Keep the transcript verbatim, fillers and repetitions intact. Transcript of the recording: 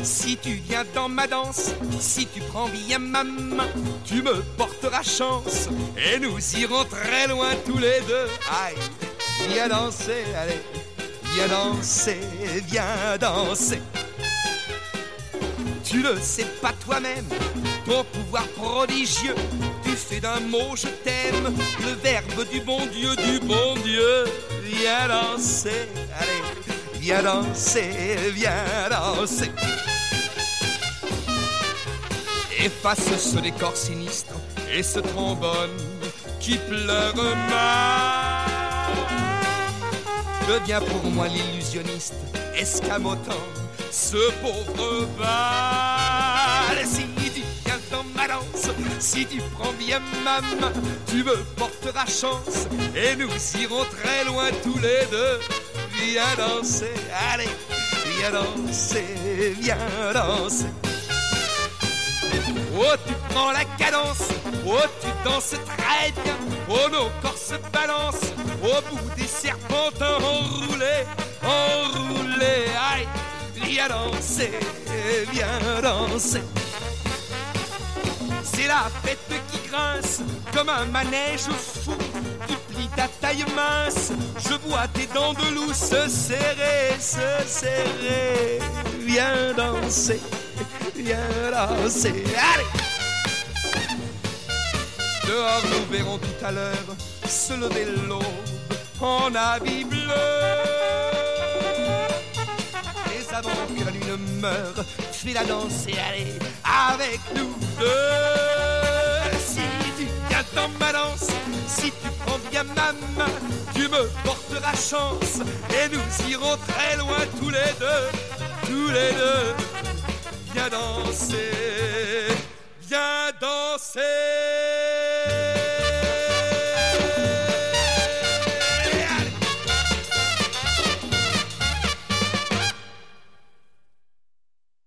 si tu viens dans ma danse, si tu prends bien ma main, tu me porteras chance et nous irons très loin tous les deux. Aïe, viens danser, allez, viens danser, viens danser. Tu le sais pas toi-même, ton pouvoir prodigieux, tu fais d'un mot je t'aime le verbe du bon Dieu, du bon Dieu. Viens danser, allez, viens danser, viens danser. Efface ce décor sinistre et ce trombone qui pleure mal. Deviens pour moi l'illusionniste, escamotant ce pauvre bal. Si tu viens dans ma danse, si tu prends bien ma main, tu me porteras chance et nous irons très loin tous les deux. Viens danser, allez, viens danser, viens danser. Oh, tu prends la cadence, oh, tu danses très bien, oh, nos corps se balancent au bout des serpentins enroulés, enroulés, aïe, viens danser, viens danser. C'est la fête qui grince comme un manège fou, tu plies ta taille mince, je vois tes dents de loup se serrer, se serrer, viens danser. Viens danser, allez! Dehors nous verrons tout à l'heure se lever l'aube en habit bleu. Et avant que la lune meure, fais-la danser, allez, avec nous deux. Si tu viens dans ma danse, si tu prends bien ma main, tu me porteras chance et nous irons très loin tous les deux, tous les deux. Viens danser, viens danser.